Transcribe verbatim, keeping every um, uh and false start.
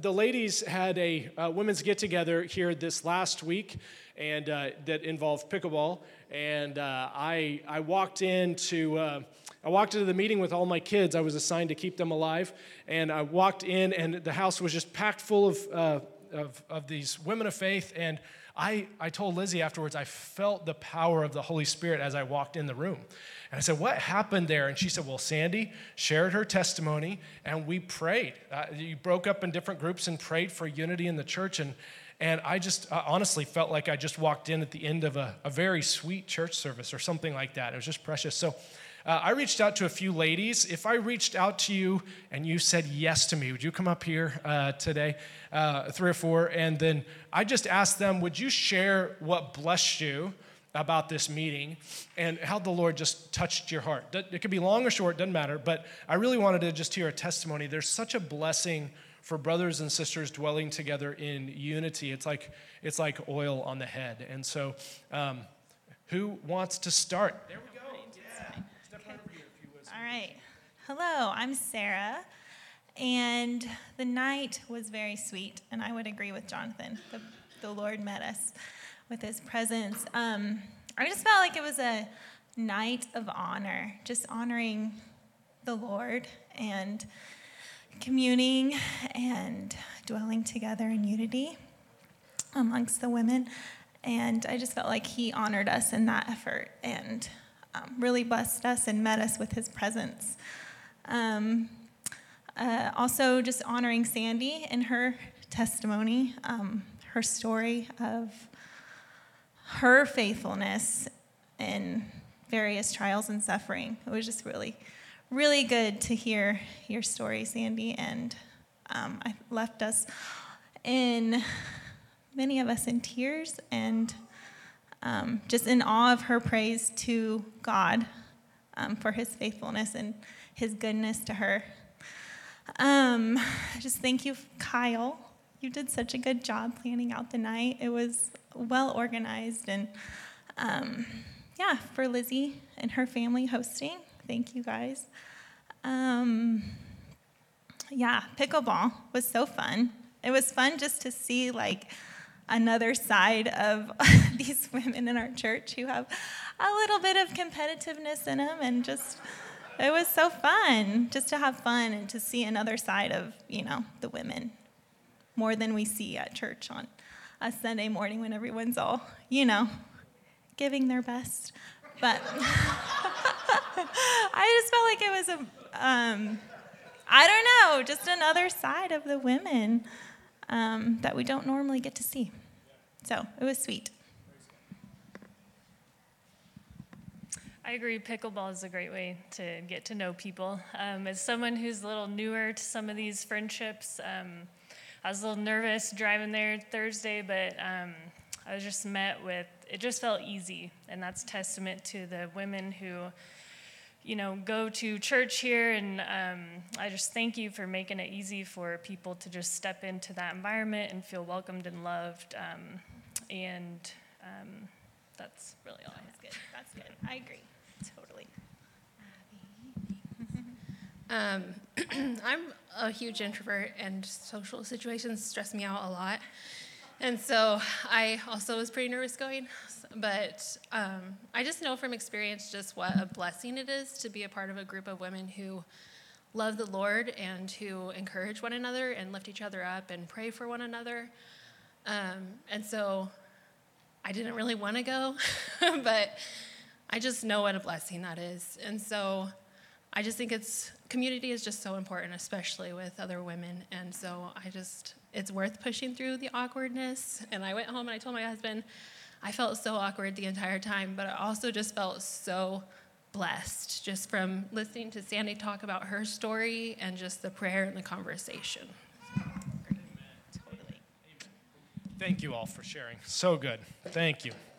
the ladies had a uh, women's get-together here this last week, and uh, that involved pickleball. And uh, I I walked into uh, I walked into the meeting with all my kids. I was assigned to keep them alive, and I walked in, and the house was just packed full of uh, of, of these women of faith. And I I told Lizzie afterwards, I felt the power of the Holy Spirit as I walked in the room. And I said, what happened there? And she said, well, Sandy shared her testimony, and we prayed. Uh, you broke up in different groups and prayed for unity in the church. And and I just uh, honestly felt like I just walked in at the end of a, a very sweet church service or something like that. It was just precious. So uh, I reached out to a few ladies. If I reached out to you and you said yes to me, would you come up here uh, today, uh, three or four? And then I just asked them, would you share what blessed you about this meeting and how the Lord just touched your heart? It could be long or short, doesn't matter, but I really wanted to just hear a testimony. There's such a blessing for brothers and sisters dwelling together in unity. It's like it's like oil on the head. And so um, who wants to start? There we go. Yeah. Step right over here if you would. All right. Hello, I'm Sarah, and the night was very sweet, and I would agree with Jonathan. The, the Lord met us with his presence. Um, I just felt like it was a night of honor, just honoring the Lord and communing and dwelling together in unity amongst the women. And I just felt like he honored us in that effort and um, really blessed us and met us with his presence. Um, uh, also just honoring Sandy and her testimony, um, her story of her faithfulness in various trials and suffering. It was just really, really good to hear your story, Sandy, and um, I left us in, many of us in tears and um, just in awe of her praise to God um, for his faithfulness and his goodness to her. Um, just thank you, Kyle. You did such a good job planning out the night. It was well organized, and um, yeah, for Lizzie and her family hosting, thank you guys. Um, yeah, pickleball was so fun. It was fun just to see like another side of these women in our church who have a little bit of competitiveness in them, and just it was so fun just to have fun and to see another side of, you know, the women more than we see at church on a Sunday morning when everyone's all, you know, giving their best. But I just felt like it was a, um, I don't know, just another side of the women um, that we don't normally get to see. So it was sweet. I agree. Pickleball is a great way to get to know people. Um, as someone who's a little newer to some of these friendships, um, I was a little nervous driving there Thursday, but um, I was just met with, it just felt easy, and that's testament to the women who, you know, go to church here, and um, I just thank you for making it easy for people to just step into that environment and feel welcomed and loved, um, and um, that's really all I have. That's good. That's good. I agree. Totally. Um, I'm a huge introvert, and social situations stress me out a lot. And so I also was pretty nervous going. But um, I just know from experience just what a blessing it is to be a part of a group of women who love the Lord and who encourage one another and lift each other up and pray for one another. Um, and so I didn't really want to go, but I just know what a blessing that is. And so I just think it's, community is just so important, especially with other women. And so I just, it's worth pushing through the awkwardness. And I went home and I told my husband, I felt so awkward the entire time, but I also just felt so blessed just from listening to Sandy talk about her story and just the prayer and the conversation. Totally. Thank you all for sharing. So good. Thank you.